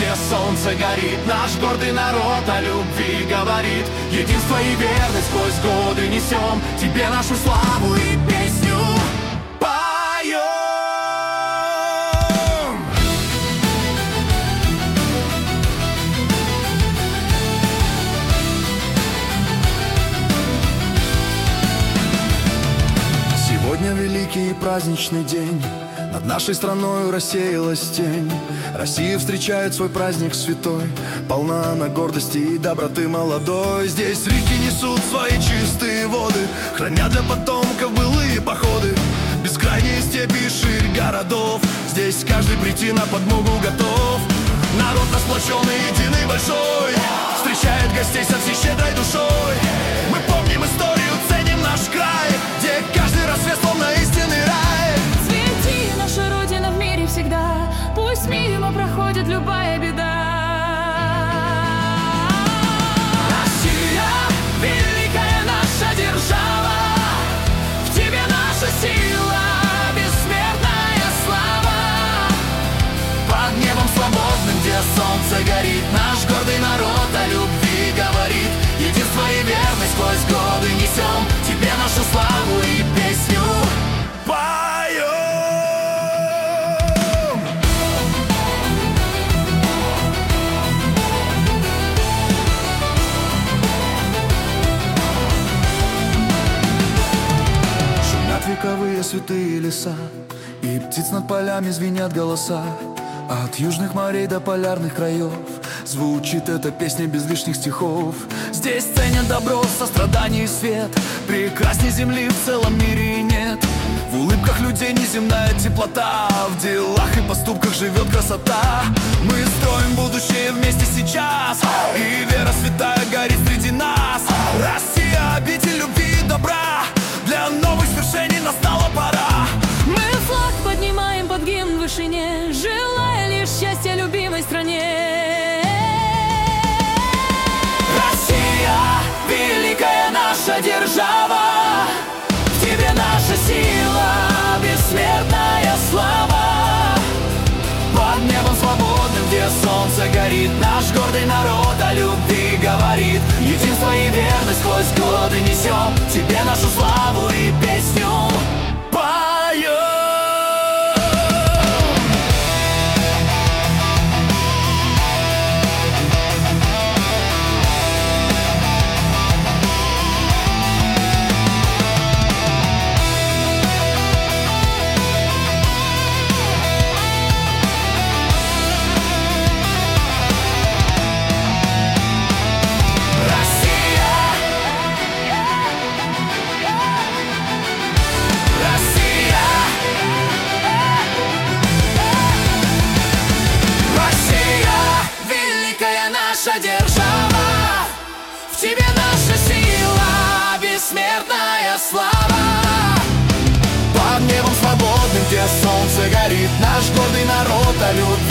где солнце горит. Наш гордый народ о любви говорит. Единство и верность сквозь годы несем тебе нашу славу и песню поем. Сегодня великий и праздничный день. Над нашей страною рассеялась тень. Россия встречает свой праздник святой. Полна она гордости и доброты молодой. Здесь реки несут свои чистые воды, храня для потомков былые походы. Бескрайние степи и ширь городов. Здесь каждый прийти на подмогу готов. Народ наш сплоченный, единый, большой, встречает гостей со всей щедрой душой. Мы помним историю, ценим наш край, где каждый рассвет словно истинный рай. Цвети, наша Родина в мире всегда, пусть мимо проходит любая беда. Россия, великая наша держава, в тебе наша сила, бессмертная слава. Под небом свободным, где солнце горит, наш гордый народ о любви говорит. Единство и верность сквозь годы несем тебе нашу славу и песню поем. Шумят вековые святые леса, и птиц над полями звенят голоса. От южных морей до полярных краев звучит эта песня без лишних стихов. Здесь ценят добро, сострадание и свет. Прекрасней земли в целом мире и нет. В улыбках людей неземная теплота, в делах и поступках живет красота. Мы строим будущее вместе сейчас, и вера святая горит среди нас. Россия, обитель любви и добра, для новых свершений настала пора. Мы флаг поднимаем под гимн в вышине, желая лишь счастья любимой стране. Россия, великая наша держава, в тебе наша сила, бессмертная слава. Под небом свободным, где солнце горит, наш гордый народ о любви говорит. Единство и верность сквозь годы несем тебе нашу славу и песню поем. Наша держава, в тебе наша сила, бессмертная слава. Под небом свободным, где солнце горит, наш гордый народ о любви